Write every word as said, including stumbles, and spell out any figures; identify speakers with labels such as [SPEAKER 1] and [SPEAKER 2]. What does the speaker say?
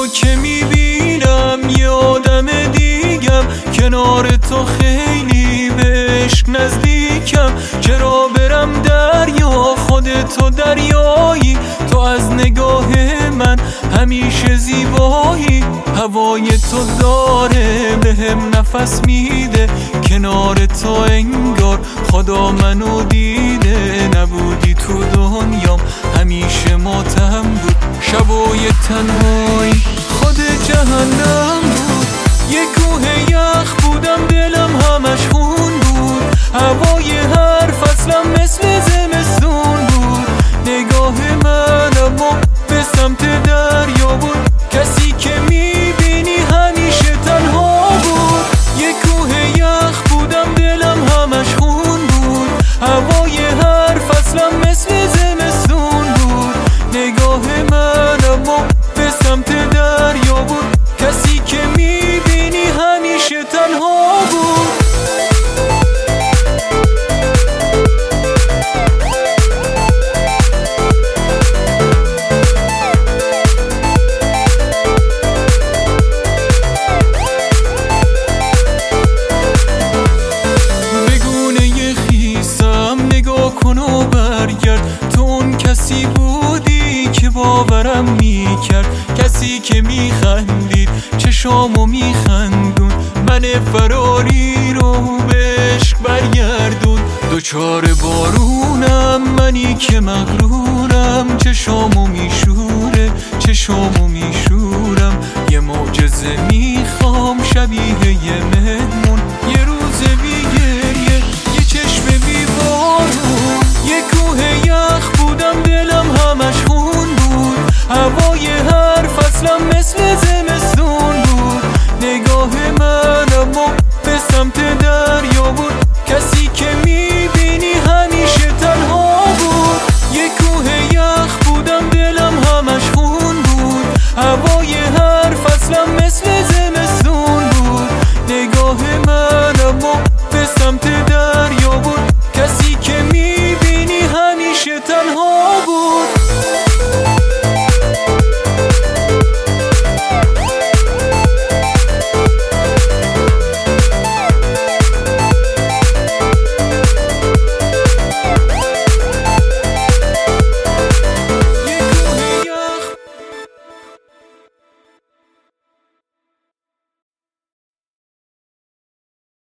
[SPEAKER 1] که میبینم یه آدم دیگم، کنار تو خیلی به عشق نزدیکم. چرا برم دریا خودتو دریایی، تو از نگاه من همیشه زیبایی. هوای تو داره بهم نفس میده، کنار تو انگار خدا منو دیده. نبودی تو دنیام همیشه ماتم بود، شبای تنهایی خود جهنم بود. یه کوه یخ بودم دلم همش خون بود، هوای هر فصلم مثل زمستون بود. نگاه من اما به سمت دریا بود، کسی که میبینی همیشه تنها بود. یه کوه یخ بودم دلم همش خون بود، هوای هر فصلم مثل زمستون بود. نگاه من اما به سمت دریا بود، کسی که میبینی همیشه تنها بود. کنو برگرد، تو اون کسی بودی که باورم میکرد، کسی که میخندید چشامو میخندون، من فراری رو به عشق برگردون. دوچار بارونم منی که مغرورم، چشامو میشوره چشامو میشورم. یه معجزه میخوام شبیه یه مهمون، یه روز بی گریه یه چشم بی بارون. یه کوه یخ بودم دلم همش خون بود، هوای هر فصلم مثل زمستون بود. نگاه من اما به سمت دریا بود، کسی که میبینی همیشه تنها بود. یه کوه یخ بودم دلم همش خون بود، هوای هر فصلم مثل زمستون بود. نگاه من اما به سمت دریا بود، کسی که میبینی همیشه تنها